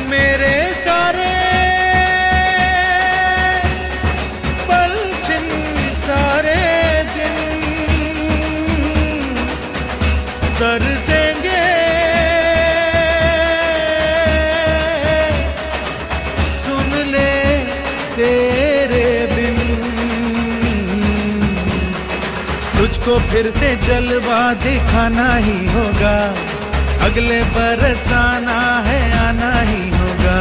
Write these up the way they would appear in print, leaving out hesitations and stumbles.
मेरे सारे पल छिन सारे दिन तरसेंगे सुन ले तेरे बिन। तुझको फिर से जलवा दिखाना ही होगा, अगले बरस आना है आना ही होगा।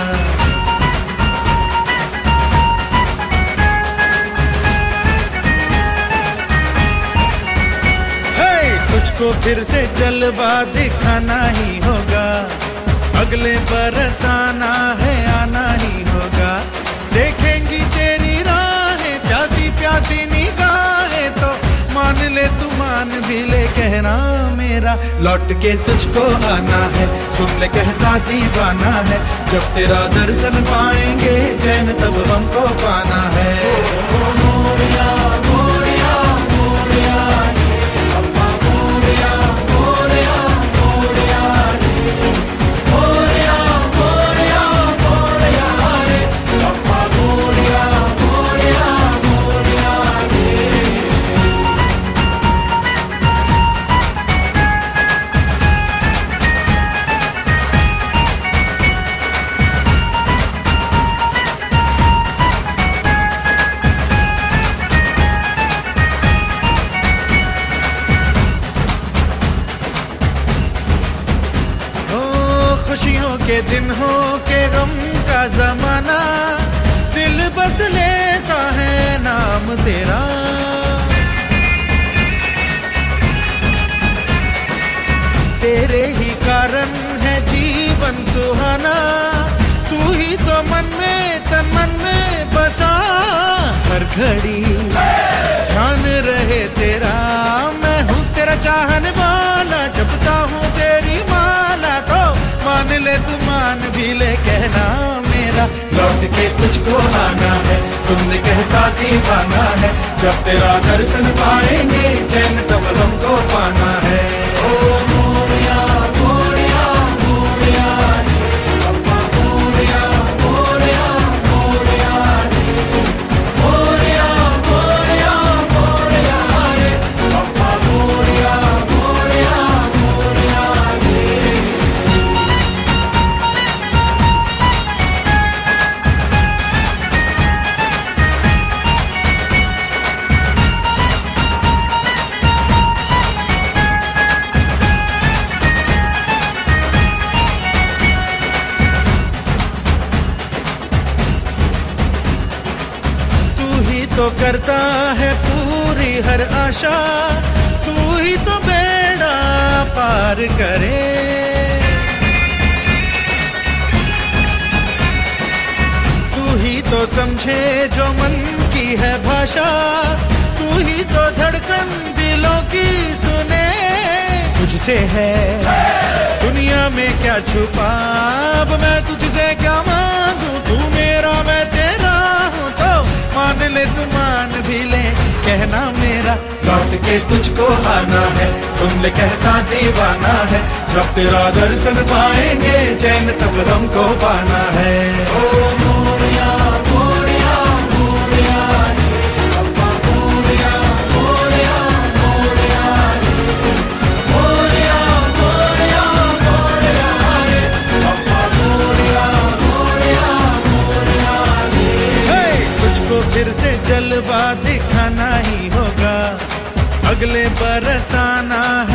तुझको फिर से जलवा दिखाना ही होगा, अगले बरस आना है आना ही होगा। देखेंगी तेरी राहें प्यासी प्यासी निगाहें तो मान ले तू मान भी ले कहना मेरा लौट के तुझको आना है। सुन ले कहता दीवाना है, जब तेरा दर्शन पाएंगे चैन तब हमको पाना है। मोरिया मोरिया मोरिया अप्पा मोरिया मोरिया मोरिया मोरिया मोरिया मोरिया रे अप्पा मोरिया मोरिया मोरिया रे। खुशियों के दिन हो के गम का जमाना, दिल बस लेता है नाम तेरा। तेरे ही कारण है जीवन सुहाना, तू ही तो मन में तन मन में बसा। हर घड़ी ध्यान रहे तेरा, मैं हूँ तेरा चाहने वाला, जपता हूँ तेरी माला तो मान ले तू मान भी ले कहना मेरा लौट के तुझको आना है। सुन ले कहता दीवाना है, जब तेरा दर्शन पाएंगे चैन तब हमको पाना है। ओ मोरिया मोरिया मोरिया अप्पा मोरिया मोरिया मोरिया मोरिया मोरिया मोरिया रे अप्पा मोरिया मोरिया मोरिया रे। तो करता है पूरी हर आशा, तू ही तो बेड़ा पार करे। तू ही तो समझे जो मन की है भाषा, तू ही तो धड़कन दिलों की सुने। तुझसे है दुनिया में क्या छुपा, अब मैं तुझसे क्या मांगू, तू मेरा मैं तेरा हूँ तो मान ले तू मान भी ले कहना मेरा लौट के तुझको आना है। सुन ले कहता दीवाना है, जब तेरा दर्शन पाएंगे चैन तब हमको पाना है। ओ मोरिया मोरिया मोरिया अप्पा मोरिया मोरिया मोरिया मोरिया मोरिया मोरिया रे अप्पा मोरिया मोरिया मोरिया रे। तुझको फिर से जलवा दिखाना ही होगा, अगले बरस आना है।